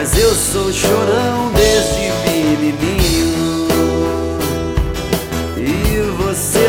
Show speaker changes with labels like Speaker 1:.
Speaker 1: mas eu sou chorão desde menininho. E você